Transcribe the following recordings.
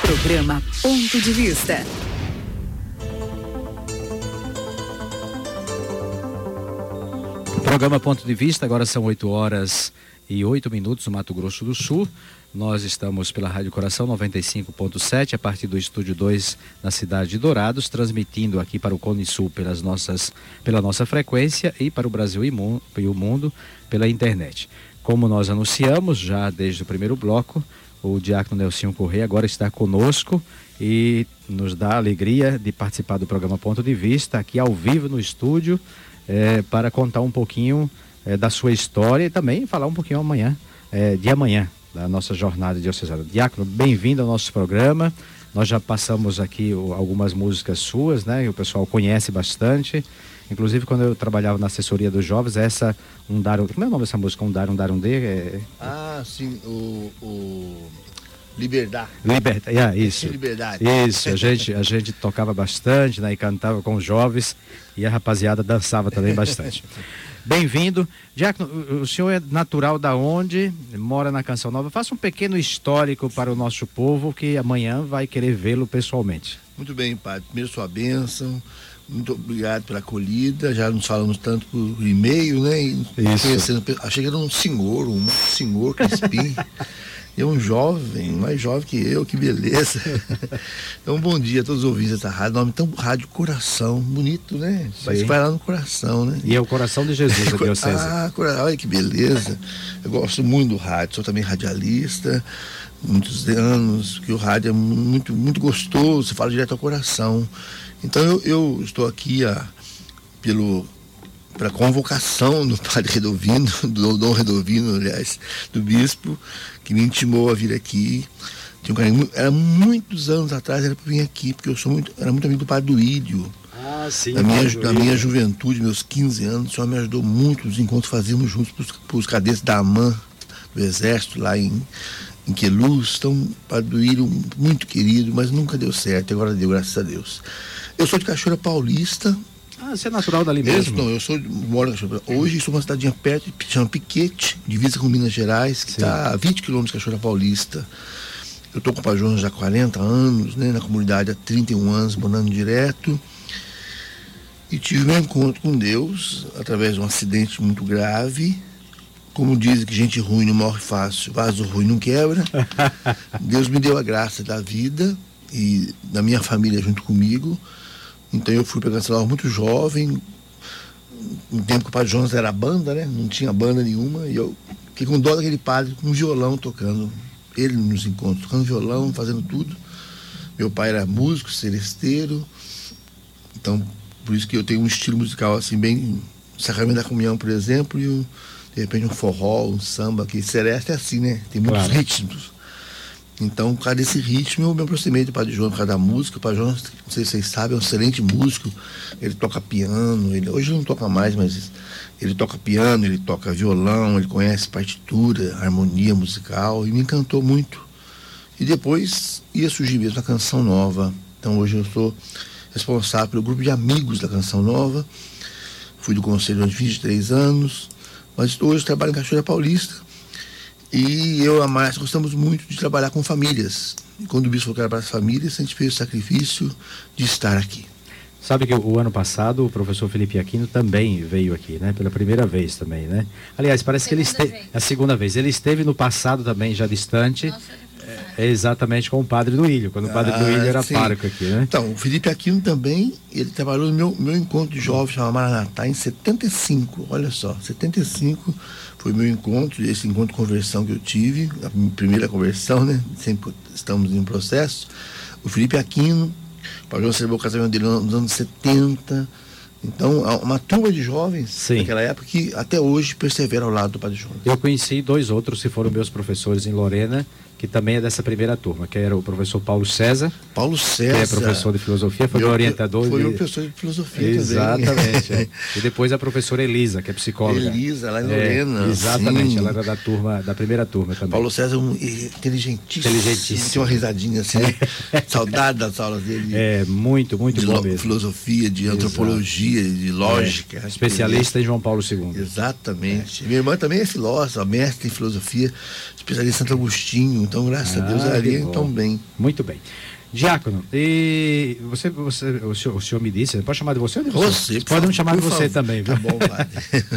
Programa Ponto de Vista. Programa Ponto de Vista, agora são 8h08 no Mato Grosso do Sul. Nós estamos pela Rádio Coração 95.7, a partir do Estúdio 2 na cidade de Dourados, transmitindo aqui para o Cone Sul pela nossa frequência e para o Brasil e o mundo pela internet. Como nós anunciamos já desde o primeiro bloco, o diácono Nelsinho Correia agora está conosco e nos dá a alegria de participar do programa Ponto de Vista aqui ao vivo no estúdio, para contar um pouquinho da sua história e também falar um pouquinho de amanhã, da nossa jornada diocesana. Diácono, bem-vindo ao nosso programa. Nós já passamos aqui algumas músicas suas, né? E o pessoal conhece bastante. Inclusive, quando eu trabalhava na assessoria dos jovens, como é o nome dessa música? Um dar, um de... Sim, o Liberdade. Isso. Liberdade. Isso, a gente tocava bastante, né? E cantava com os jovens e a rapaziada dançava também bastante. Bem-vindo. Diácono, o senhor é natural da onde? Mora na Canção Nova. Faça um pequeno histórico para o nosso povo que amanhã vai querer vê-lo pessoalmente. Muito bem, padre. Primeiro, sua bênção. Muito obrigado pela acolhida. Já nos falamos tanto por e-mail, né? Isso. Achei que era um senhor Crispim. É um jovem, mais jovem que eu, que beleza. Então, bom dia a todos os ouvintes dessa rádio. Nome tão Rádio Coração, bonito, né? Parece que vai lá no coração, né? E é o coração de Jesus, a diocese. Olha que beleza. Eu gosto muito do rádio, sou também radialista, muitos anos, que o rádio é muito, muito gostoso, você fala direto ao coração. Então eu estou aqui pela convocação do padre Redovino, do Dom Redovino, aliás, do bispo, que me intimou a vir aqui. Tinha um carinho, era muitos anos atrás, era para vir aqui, porque era muito amigo do padre Duílio. Sim. Na minha juventude, meus 15 anos, o senhor me ajudou muito nos encontros que fazíamos juntos para os cadetes da AMAN, do Exército, lá em Queluz. Então, o padre Duílio, muito querido, mas nunca deu certo, agora deu, graças a Deus. Eu sou de Cachoeira Paulista. Você é natural dali mesmo? Eu moro na Cachoeira. Hoje sou uma cidadinha perto, que chama Piquete, divisa com Minas Gerais, que está a 20 quilômetros de Cachoeira Paulista. Eu estou com o Padre Jonas já há 40 anos, né, na comunidade há 31 anos, morando direto. E tive meu encontro com Deus através de um acidente muito grave. Como dizem que gente ruim não morre fácil, vaso ruim não quebra. Deus me deu a graça da vida e da minha família junto comigo. Então eu fui para Canção Nova muito jovem, no tempo que o Padre Jonas era banda, né? Não tinha banda nenhuma, e eu fiquei com dó daquele padre com um violão tocando, ele nos encontros, tocando violão, fazendo tudo. Meu pai era músico, seresteiro, então por isso que eu tenho um estilo musical assim, bem Sacramento da Comunhão, por exemplo, e de repente um forró, um samba, que sereste é assim, né? Tem muitos ritmos. Então, por causa desse ritmo, eu me aproximei do Padre Jonas, por causa da música. O Padre Jonas, não sei se vocês sabem, é um excelente músico. Ele toca piano, hoje não toca mais, mas ele toca piano, ele toca violão, ele conhece partitura, harmonia musical, e me encantou muito. E depois ia surgir mesmo a Canção Nova. Então, hoje eu sou responsável pelo grupo de amigos da Canção Nova. Fui do conselho durante 23 anos, mas hoje trabalho em Cachoeira Paulista. E eu e a Márcia gostamos muito de trabalhar com famílias. E quando o bispo falou que era para as famílias, a gente fez o sacrifício de estar aqui. Sabe que o ano passado o professor Felipe Aquino também veio aqui, né? Pela primeira vez também, né? Aliás, parece que ele esteve... A segunda vez. Ele esteve no passado também, já distante. Exatamente com o padre Duílio, quando o padre Duílio era pároco aqui, né? Então, o Felipe Aquino também, ele trabalhou no meu encontro de jovens, chamado Maranatá, em 75, olha só, 75 foi meu encontro, esse encontro de conversão que eu tive, a primeira conversão, né? Sempre estamos em um processo. O Felipe Aquino, o Padre João celebrou o casamento dele nos anos 70. Então, uma turma de jovens naquela época que até hoje persevera ao lado do Padre João. Eu conheci 2 outros que foram meus professores em Lorena, que também é dessa primeira turma, que era o professor Paulo César. Que é professor de filosofia, foi meu orientador. Foi o professor de filosofia exatamente, também. E depois a professora Elisa, que é psicóloga. Elisa, lá em Lorena. Exatamente, ela era da primeira turma também. Paulo César inteligentíssimo. Tinha uma risadinha assim, saudade das aulas dele. Muito bom mesmo. De filosofia, de antropologia, de lógica. Especialista em João Paulo II. Exatamente. Minha irmã também é filósofa, mestre em filosofia, especialista em Santo Agostinho. Então, graças a Deus, ali então bem. Muito bem. Diácono, e o senhor me disse, pode chamar de você ou de você? Você pode me chamar de você favor. também, viu? Tá bom, padre.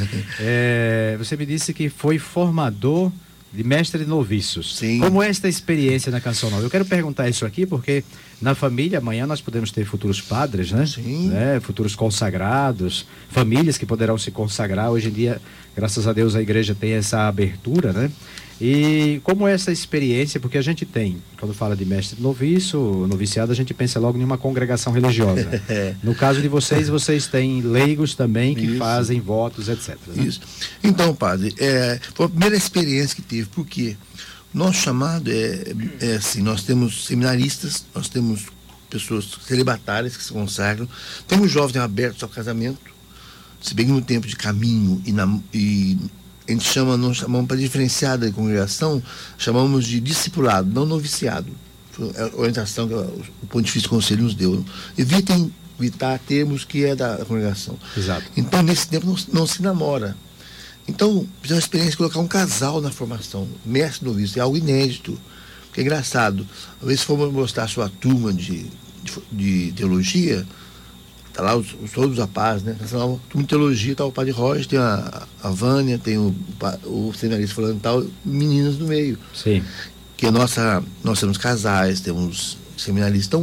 Você me disse que foi formador de mestre de noviços. Sim. Como é esta experiência na Canção Nova? Eu quero perguntar isso aqui porque na família amanhã nós podemos ter futuros padres, né? Sim. Futuros consagrados, famílias que poderão se consagrar. Hoje em dia, graças a Deus, a igreja tem essa abertura, né? E como é essa experiência? Porque a gente tem, quando fala de mestre de noviço, noviciado, a gente pensa logo em uma congregação religiosa. No caso de vocês têm leigos também que fazem votos, etc. Né? Isso. Então, padre, foi a primeira experiência que teve, porque nosso chamado é assim, nós temos seminaristas, nós temos pessoas celibatárias que se consagram, temos jovens abertos ao casamento, se bem que no tempo de caminho e a gente não chamamos para diferenciar da congregação, chamamos de discipulado, não noviciado. Foi a orientação que o Pontifício Conselho nos deu. Evitar termos que é da congregação. Exato. Então, nesse tempo, não se namora. Então, fiz uma experiência de colocar um casal na formação, mestre noviço, é algo inédito. Porque é engraçado, às vezes se for mostrar a sua turma de teologia, tá lá todos os rapazes, né? Turma de teologia, tá o padre Roger, tem a Vânia, tem o seminarista falando e tal, meninas no meio. Sim. Que nós temos casais, temos seminaristas. Então,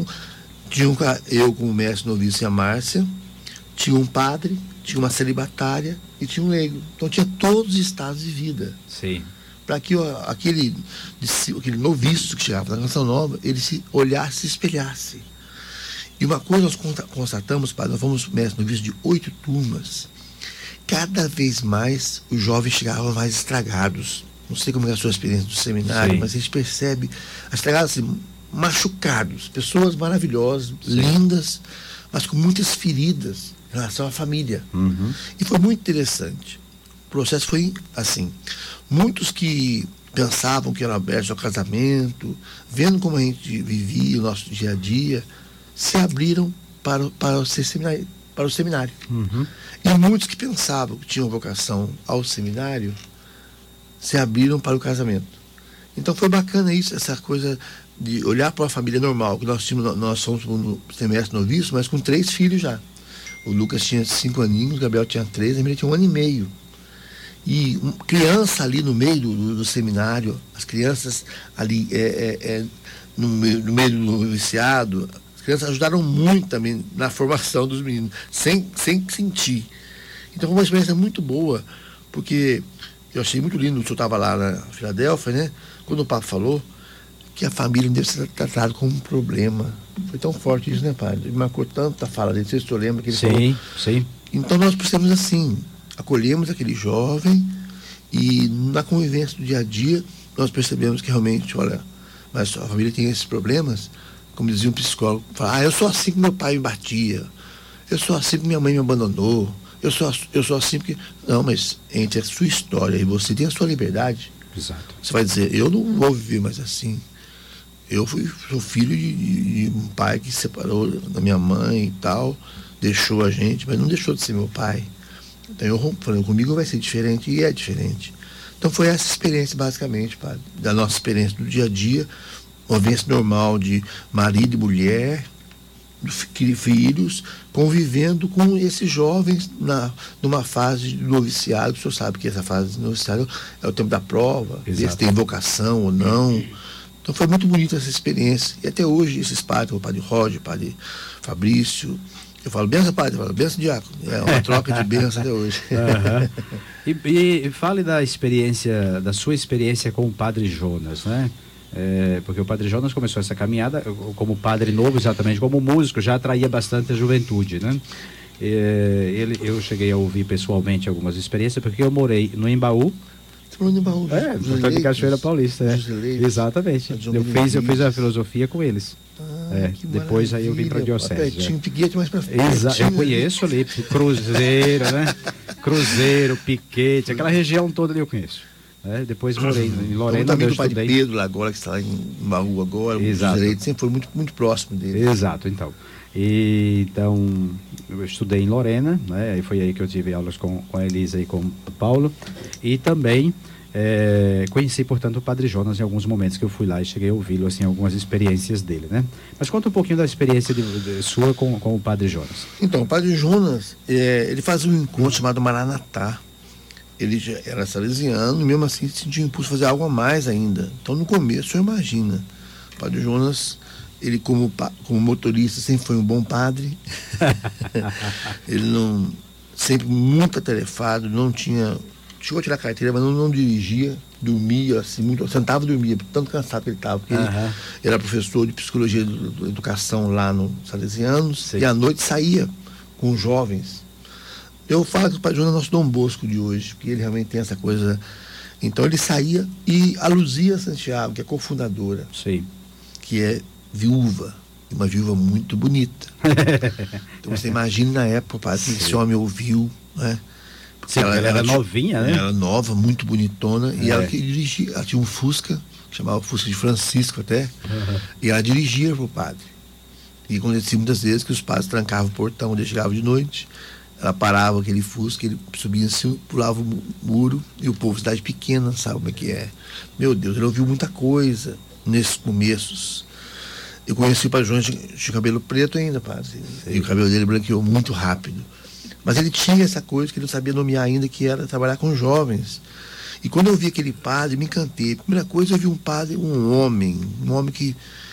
eu como mestre noviço e a Márcia, tinha um padre, tinha uma celibatária e tinha um leigo. Então tinha todos os estados de vida. Sim. Para que aquele noviço que chegava na Canção Nova, ele se olhasse e se espelhasse. E uma coisa nós constatamos, padre, nós fomos mestre noviço de 8 turmas. Cada vez mais os jovens chegavam mais estragados. Não sei como é a sua experiência do seminário, Sim. mas a gente percebe estragados assim, machucados, pessoas maravilhosas, lindas, mas com muitas feridas em relação à família. Uhum. E foi muito interessante. O processo foi assim. Muitos que pensavam que eram abertos ao casamento, vendo como a gente vivia o nosso dia a dia, se abriram para o seminário. Uhum. E muitos que pensavam que tinham vocação ao seminário, se abriram para o casamento. Então foi bacana isso, essa coisa de olhar para uma família normal, que nós somos no semestre noviço, mas com 3 filhos já. O Lucas tinha 5 aninhos, o Gabriel tinha 3, a Emília tinha 1 ano e meio. E criança ali no meio do seminário, as crianças ali no meio do noviciado, as crianças ajudaram muito também na formação dos meninos, sem sentir. Então foi uma experiência muito boa, porque eu achei muito lindo, o senhor estava lá na Filadélfia, né? Quando o Papa falou que a família não deve ser tratada como um problema. Foi tão forte isso, né, padre? Ele marcou tanto a fala dele, não sei se o senhor lembra que ele falou. Sim. Então nós precisamos assim, acolhemos aquele jovem e na convivência do dia a dia nós percebemos que realmente, olha, mas a família tem esses problemas, como dizia um psicólogo, fala, eu sou assim que meu pai me batia, eu sou assim que minha mãe me abandonou, eu sou assim porque... Não, mas entre a sua história e você tem a sua liberdade. Exato. Você vai dizer, eu não vou viver mais assim. Sou filho de um pai que se separou da minha mãe e tal, deixou a gente, mas não deixou de ser meu pai. Então eu falei, comigo vai ser diferente, e é diferente. Então foi essa experiência basicamente, padre, da nossa experiência do dia a dia, uma vivência normal de marido e mulher, filhos, convivendo com esses jovens numa fase de noviciado. O senhor sabe que essa fase de noviciado é o tempo da prova, ver se tem vocação ou não. Então foi muito bonita essa experiência. E até hoje esses padres, o padre Roger, o padre Fabrício, eu falo, benção padre, eu falo, benção diácono. É uma troca de benção até hoje. Uhum. E fale da sua experiência com o padre Jonas, né? Porque o padre Jonas começou essa caminhada como padre novo, exatamente como músico, já atraía bastante a juventude, né? Eu cheguei a ouvir pessoalmente algumas experiências, porque eu morei no Embaú. Você morou no Embaú? Foi de Cachoeira Paulista, Exatamente. Eu fiz a filosofia com eles. Depois aí eu vim para a diocese. Tinha Piquete mais para frente. Eu conheço ali, Cruzeiro, né? Cruzeiro, Piquete, aquela região toda ali eu conheço. Depois morei em Lorena, também eu do Padre estudei. Pedro, agora que está lá em Baú agora, Exato. sempre foi muito, muito próximo dele. Exato, então. Então, eu estudei em Lorena, né? E foi aí que eu tive aulas com a Elisa e com o Paulo. E também Conheci, portanto, o Padre Jonas em alguns momentos que eu fui lá e cheguei a ouvi-lo, assim, algumas experiências dele, né? Mas conta um pouquinho da experiência sua com o Padre Jonas. Então, o Padre Jonas, ele fazia um encontro chamado Maranatá. Ele já era salesiano e mesmo assim sentia o impulso de fazer algo a mais ainda. Então, no começo, você imagina, o Padre Jonas, ele como motorista sempre foi um bom padre. Ele não, sempre muito atarefado, não tinha... Chegou a tirar a carteira, mas não dirigia, dormia, assim, muito, sentava e dormia, tanto cansado que ele estava, porque ele era professor de psicologia da educação lá no Salesianos. Sim. E à noite saía com os jovens. Eu falo que o Padre Jonas é nosso Dom Bosco de hoje, porque ele realmente tem essa coisa. Então ele saía e a Luzia Santiago, que é cofundadora, sim, que é viúva, e uma viúva muito bonita. Então você imagina na época, padre, que esse homem ouviu, né? Sim, ela era novinha, né? Ela era nova, muito bonitona, e ela que dirigia, ela tinha um Fusca, chamava Fusca de Francisco até, e ela dirigia pro padre. E acontecia muitas vezes que os padres trancavam o portão, quando ele chegava de noite, ela parava aquele Fusca, ele subia assim, pulava o muro, e o povo, cidade pequena, sabe como é que é? Meu Deus, ele ouviu muita coisa nesses começos. Eu conheci o Padre João de cabelo preto ainda, padre, e o cabelo dele branqueou muito rápido. Mas ele tinha essa coisa que ele não sabia nomear ainda, que era trabalhar com jovens. E quando eu vi aquele padre, me encantei. Primeira coisa, eu vi um padre, um homem que...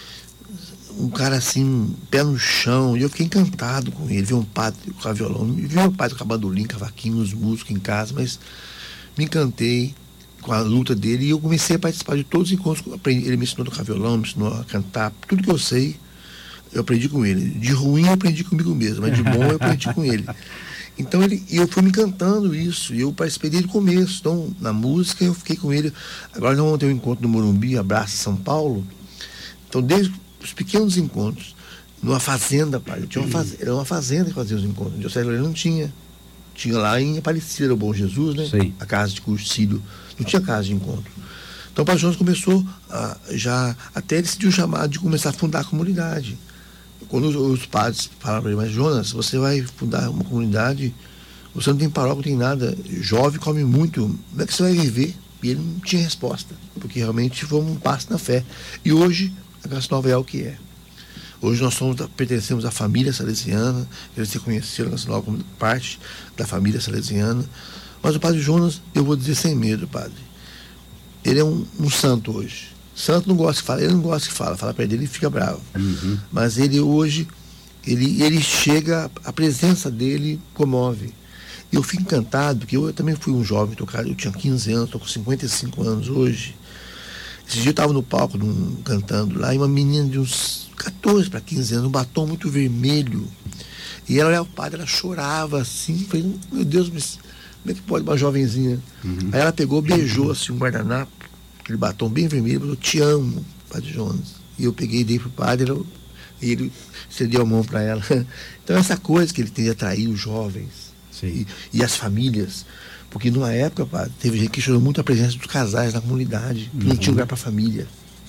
Um cara assim, pé no chão. E eu fiquei encantado com ele. Vi um padre com a violão, vi um padre com a bandolim, cavaquinho, os músicos em casa, mas me encantei com a luta dele. E eu comecei a participar de todos os encontros. Ele me ensinou a tocar violão, me ensinou a cantar. Tudo que eu sei, eu aprendi com ele. De ruim, eu aprendi comigo mesmo, mas de bom, eu aprendi com ele. Então eu fui me encantando isso, e eu participei desde o começo. Então, na música, eu fiquei com ele. Agora nós vamos ter um encontro no Morumbi, Abraça São Paulo. Então, desde os pequenos encontros, numa fazenda, pai. Era uma fazenda que fazia os encontros. O Diocese não tinha. Tinha lá em Aparecida, o Bom Jesus, né? Sim. A casa de cursilho. Não tinha casa de encontro. Então, o Padre Jonas começou até ele decidiu o chamado de começar a fundar a comunidade. Quando os padres falaram para ele, mas Jonas, você vai fundar uma comunidade, você não tem paróquia, não tem nada, jovem come muito, como é que você vai viver? E ele não tinha resposta, porque realmente foi um passo na fé. E hoje, a Graça Nova é o que é. Hoje nós pertencemos à família salesiana, eles se conheceram, a Graça Nova como parte da família salesiana. Mas o Padre Jonas, eu vou dizer sem medo, padre, ele é um santo hoje. Santo não gosta de falar, ele não gosta de falar, fala para ele e fica bravo. Mas ele hoje, ele chega, a presença dele comove. E eu fico encantado, porque eu também fui um jovem tocado, eu tinha 15 anos, estou com 55 anos hoje. Esse dia eu estava no palco cantando lá, e uma menina de uns 14 para 15 anos, um batom muito vermelho. E ela olhava o padre, ela chorava assim, falei, meu Deus, mas como é que pode uma jovenzinha? Aí ela pegou, beijou assim um guardanapo, aquele batom bem vermelho, falou, te amo, Padre Jonas. E eu peguei e dei pro padre, e ele estendeu a mão para ela. Então essa coisa que ele tem de atrair os jovens e as famílias, porque numa época, padre, teve gente que chorou muito a presença dos casais na comunidade, que não tinha lugar para a família.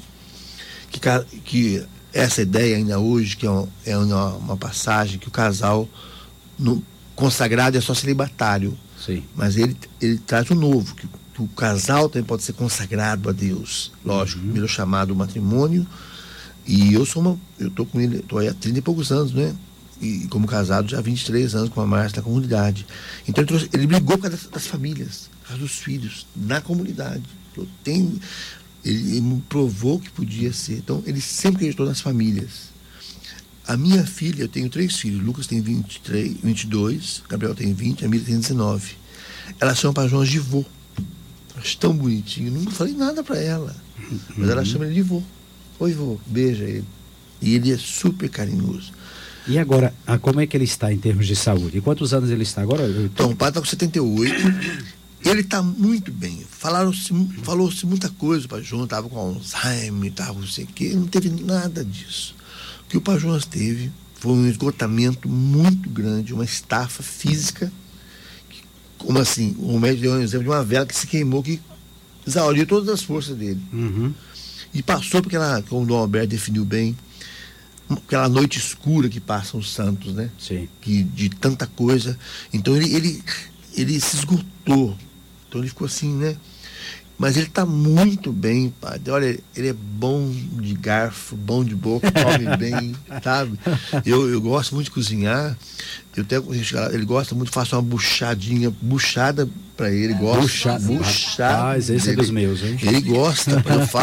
Que essa ideia ainda hoje, que é uma passagem, que o casal consagrado é só celibatário. Sim. Mas ele traz o novo, que o casal também pode ser consagrado a Deus. Lógico, primeiro chamado o matrimônio, e eu tô com ele, tô aí há 30 e poucos anos, né? E como casado já há 23 anos com a Márcia na comunidade. Então ele brigou por causa das famílias, por causa dos filhos, na comunidade. Ele me provou que podia ser. Então ele sempre acreditou nas famílias. A minha filha, eu tenho 3 filhos, Lucas tem 22, Gabriel tem 20, a Miriam tem 19. Ela chama para João de vô. Acho tão bonitinho, não falei nada para ela, mas ela chama ele de vô. Oi, vô, beija ele. E ele é super carinhoso. E agora, como é que ele está em termos de saúde? E quantos anos ele está agora? Então, o pai está com 78, ele está muito bem. Falou-se muita coisa, o Padre João estava com Alzheimer, estava não sei o quê, não teve nada disso. O que o Padre João teve foi um esgotamento muito grande, uma estafa física. Como assim? O médico deu um exemplo de uma vela que se queimou, que exauriu todas as forças dele. E passou porque como o Dom Alberto definiu bem, aquela noite escura que passam os santos, né? Sim. De tanta coisa. Então ele se esgotou. Então ele ficou assim, né? Mas ele está muito bem, padre. Olha, ele é bom de garfo, bom de boca, come bem, sabe? Eu gosto muito de cozinhar. Ele gosta muito, faço uma buchada para ele. Buchada. Mas esse é dos meus, hein? Ele gosta,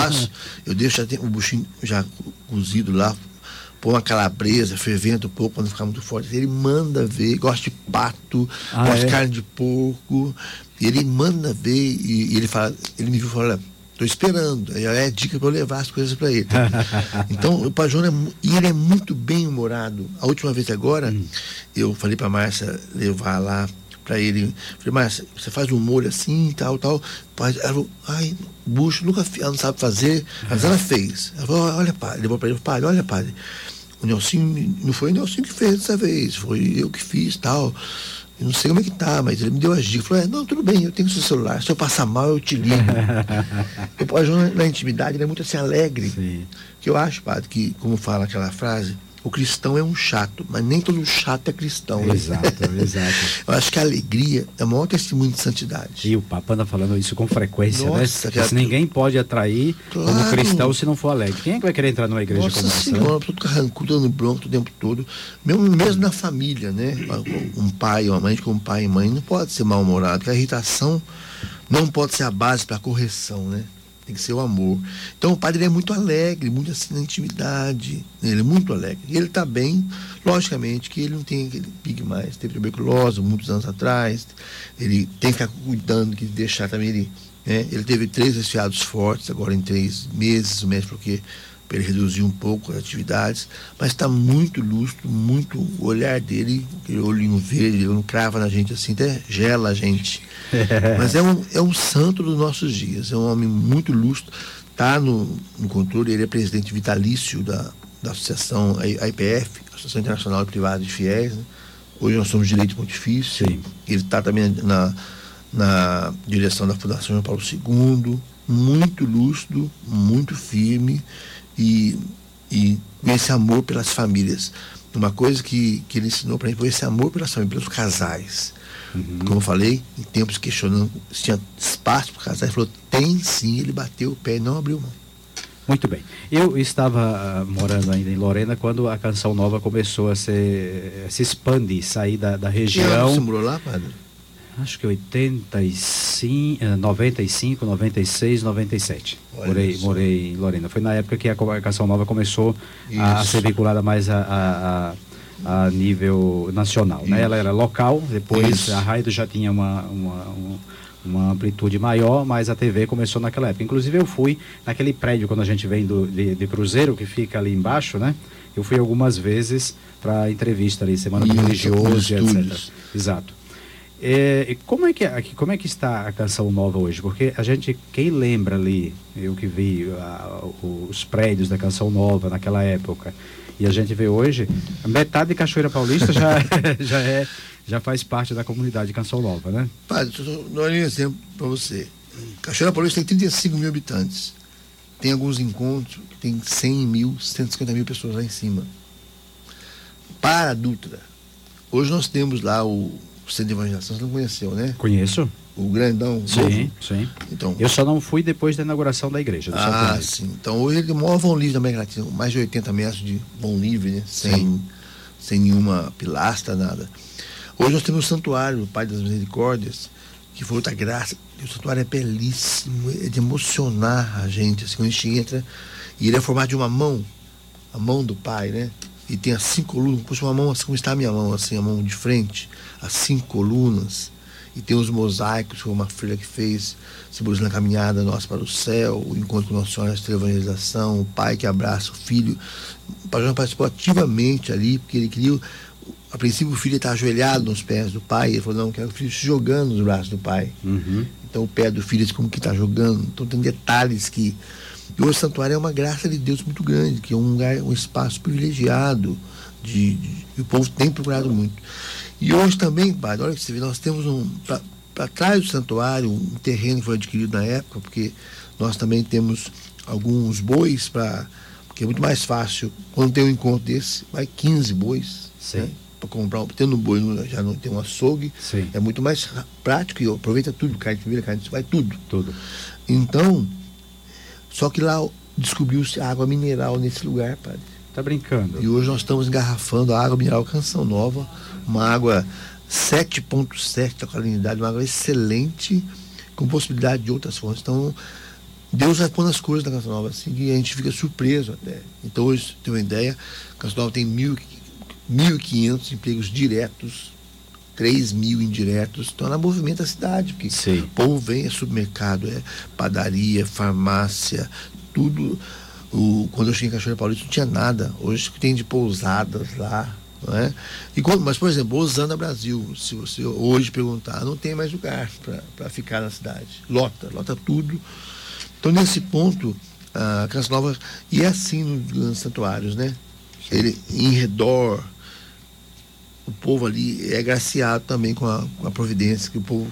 eu deixo o buchinho já cozido lá, põe uma calabresa, fervento um pouco para não ficar muito forte. Ele manda ver, gosta de pato, gosta de carne de porco. E ele manda ver e ele me viu e falou, olha, estou esperando. Aí é dica para eu levar as coisas para ele. Então, o Padre João ele é muito bem humorado. A última vez agora, eu falei para a Márcia levar lá para ele. Falei, Márcia, você faz um molho assim, tal. Ela falou, bucho, ela não sabe fazer, mas ela fez. Ela falou, olha, padre, levou para ele, padre, olha, padre, o Nelsinho, não foi o Nelsinho que fez dessa vez, foi eu que fiz, tal. Eu não sei como é que tá, mas ele me deu as dicas. Falou, não, tudo bem, eu tenho o seu celular. Se eu passar mal, eu te ligo. O Padre João, na intimidade, ele é muito assim, alegre. Sim. Que eu acho, padre, que, como fala aquela frase, o cristão é um chato, mas nem todo chato é cristão. Né? Exato. Eu acho que a alegria é o maior testemunho de santidade. E o Papa anda falando isso com frequência, Nossa, né? Se ninguém pode atrair como cristão se não for alegre. Quem é que vai querer entrar numa igreja como essa? Senhora, tudo carrancudo, dando bronco o tempo todo. Mesmo na família, né? Um pai ou uma mãe como pai e mãe não pode ser mal-humorado, porque a irritação não pode ser a base para a correção, né? Tem que ser o amor. Então o padre é muito alegre, muito assim na intimidade. Ele é muito alegre. E ele está bem, logicamente que ele não tem aquele pique mais. Teve tuberculose muitos anos atrás. Ele tem que ficar cuidando, que deixar também ele. Né? Ele teve 3 resfriados fortes, agora em 3 meses, o médico porque ele reduziu um pouco as atividades, mas está muito lúcido, muito o olhar dele, aquele olhinho verde, ele não crava na gente assim, até gela a gente. Mas é um santo dos nossos dias, é um homem muito lúcido, está no controle, ele é presidente vitalício da associação IPF, Associação Internacional de Privados de Fiéis, né? Hoje nós somos direito pontifício. Sim. Ele está também na direção da Fundação João Paulo II, muito lúcido, muito firme, e com esse amor pelas famílias. Uma coisa que ele ensinou para mim foi esse amor pelas famílias, pelos casais. Como eu falei, em tempos questionando se tinha espaço para casais, ele falou, tem sim, ele bateu o pé e não abriu mão. Muito bem. Eu estava morando ainda em Lorena quando a Canção Nova começou a se expandir, sair da região. Você morou lá, padre? Acho que 85, 95, 96, 97. Morei em Lorena. Foi na época que a Canção Nova começou a ser vinculada mais a nível nacional. Né? Ela era local, depois a rádio já tinha uma amplitude maior, mas a TV começou naquela época. Inclusive eu fui naquele prédio, quando a gente vem de Cruzeiro, que fica ali embaixo, né? Eu fui algumas vezes para entrevista ali, Semana do Religioso, etc. Exato. Como é que está a Canção Nova hoje? Porque quem lembra ali, eu que vi os prédios da Canção Nova naquela época, e a gente vê hoje, metade de Cachoeira Paulista já faz parte da comunidade Canção Nova, né? Padre, eu dou um exemplo para você. Cachoeira Paulista tem 35 mil habitantes. Tem alguns encontros que tem 100 mil, 150 mil pessoas lá em cima. Para a Dutra, hoje nós temos lá o Centro de Evangelização, você não conheceu, né? Conheço. O grandão. Sim. Então, eu só não fui depois da inauguração da igreja. Sim. Então hoje ele é o maior vão livre da América Latina, mais de 80 metros de vão livre, né? Sem nenhuma pilastra, nada. Hoje nós temos o santuário, o Pai das Misericórdias, que foi outra graça. E o santuário é belíssimo, é de emocionar a gente. Assim, quando a gente entra, e ele é formado de uma mão, a mão do Pai, né? E tem as 5 colunas, puxa uma mão assim como está a minha mão, assim, a mão de frente, as 5 colunas. E tem os mosaicos, que foi uma filha que fez, simbolizando a caminhada nossa para o céu, o encontro com Nossa Senhora da Evangelização, o pai que abraça o filho. O Padre João participou ativamente ali, porque ele queria. A princípio o filho estava ajoelhado nos pés do pai, e ele falou, não, quero o filho se jogando nos braços do pai. Então o pé do filho é como que está jogando. Então tem detalhes que. E hoje o santuário é uma graça de Deus muito grande, que é um lugar, um espaço privilegiado, e o povo tem procurado muito. E hoje também, padre, olha que você vê, nós temos para trás do santuário, um terreno que foi adquirido na época, porque nós também temos alguns bois, porque é muito mais fácil, quando tem um encontro desse, vai 15 bois, né? para comprar, tendo um boi, já não tem um açougue, Sim. é muito mais prático e aproveita tudo, carne de primeira, carne de vai tudo. Tudo. Então, só que lá descobriu-se água mineral nesse lugar, padre. Tá brincando. E hoje nós estamos engarrafando a água mineral Canção Nova, uma água 7,7 da alcalinidade, uma água excelente, com possibilidade de outras fontes. Então, Deus vai pondo as coisas na Canção Nova, assim, que a gente fica surpreso até. Então, hoje, tem uma ideia, a Canção Nova tem 1.500 empregos diretos, 3.000 indiretos. Então, ela movimenta a cidade, porque Sim. o povo vem, é supermercado, é padaria, farmácia, tudo. Quando eu cheguei em Cachoeira Paulista não tinha nada. Hoje tem de pousadas lá, não é? Mas, por exemplo, Osana Brasil, se você hoje perguntar, não tem mais lugar para ficar na cidade. Lota tudo. Então, nesse ponto, a Canção Nova, e é assim nos santuários, né? Ele, em redor, o povo ali é agraciado também com a providência, que o povo,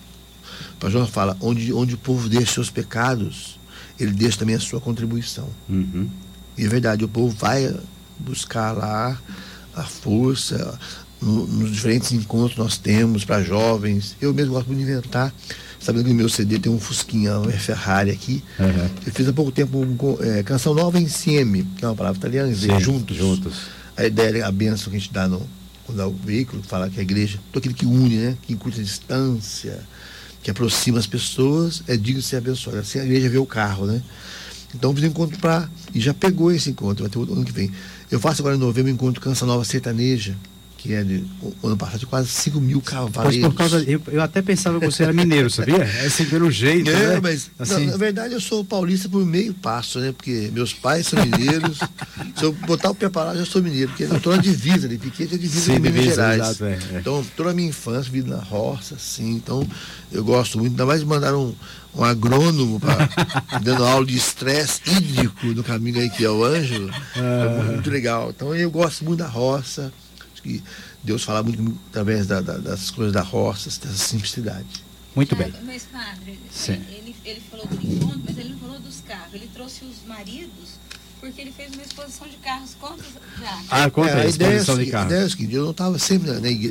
o pastor fala, onde o povo deixa seus pecados, ele deixa também a sua contribuição. Uhum. E é verdade, o povo vai buscar lá a força, nos diferentes encontros que nós temos para jovens. Eu mesmo gosto muito de inventar, sabendo que no meu CD tem um Fusquinha, uma Ferrari aqui. Uhum. Eu fiz há pouco tempo Canção Nova Insieme, que é uma palavra italiana, juntos. A ideia é a bênção que a gente dá quando dá o veículo, fala que a igreja, todo aquele que une, né, que encurta a distância, que aproxima as pessoas, é digno de ser abençoado. Assim a igreja vê o carro, né? Então fiz um encontro e já pegou esse encontro, vai ter outro ano que vem. Eu faço agora em novembro um encontro Canção Nova Sertaneja, que é o ano passado de quase 5.000 cavaleiros. Pois por causa, eu até pensava que você era mineiro, sabia? É assim pelo jeito, né? Mas assim... na verdade eu sou paulista por meio passo, né? Porque meus pais são mineiros. Se eu botar o pé para lá, já sou mineiro, porque eu estou na divisa, de Piquete é divisa com Minas Gerais. Exato, é. Então, toda a minha infância, vida na roça, assim, então eu gosto muito, ainda mais de mandar um agrônomo dando aula de estresse hídrico no caminho aí que é o Ângelo. É muito legal. Então eu gosto muito da roça. Que Deus fala muito através das coisas da roça, dessa simplicidade. Muito bem. Mas, padre, Sim. ele falou do encontro, mas ele não falou dos carros. Ele trouxe os maridos, porque ele fez uma exposição de carros. Conta já. Conta a exposição de carros. A ideia é o seguinte, eu não estava sempre na igreja.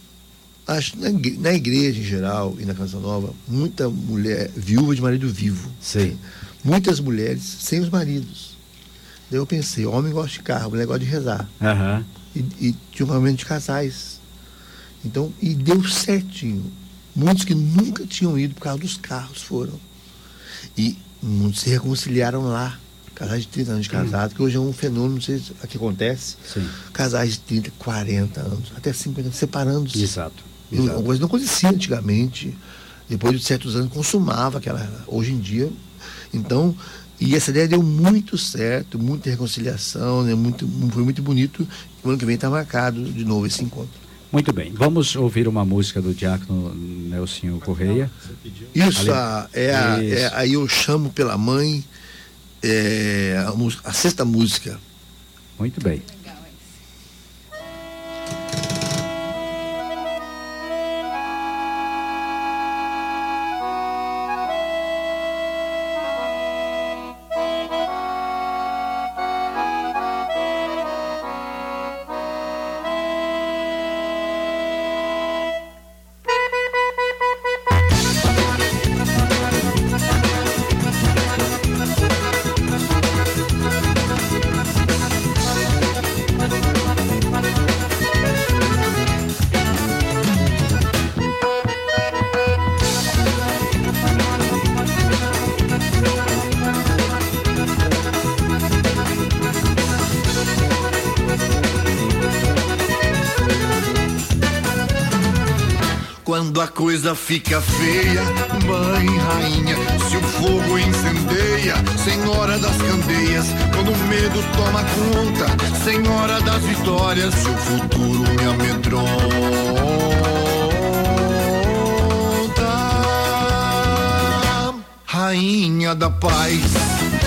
Acho que na igreja em geral e na Canção Nova, muita mulher viúva de marido vivo. Sim. Muitas mulheres sem os maridos. Daí eu pensei, homem gosta de carro, mulher gosta de rezar. Aham. E tinha um momento de casais. Então, e deu certinho. Muitos que nunca tinham ido por causa dos carros foram. E muitos se reconciliaram lá. Casais de 30 anos de casado, que hoje é um fenômeno, não sei o que acontece. Sim. Casais de 30, 40 anos, até 50 anos, separando-se. Exato. Uma coisa não acontecia antigamente. Depois de certos anos, consumava aquela. Hoje em dia. Então. E essa ideia deu muito certo, muita reconciliação, né? Foi muito bonito. O ano que vem está marcado de novo esse encontro. Muito bem. Vamos ouvir uma música do diácono Nelsinho Correia. Isso, aí eu chamo pela mãe, a sexta música. Muito bem. Quando a coisa fica feia, mãe, rainha, se o fogo incendeia, senhora das candeias, quando o medo toma conta, senhora das vitórias, se o futuro me amedronta, rainha da paz,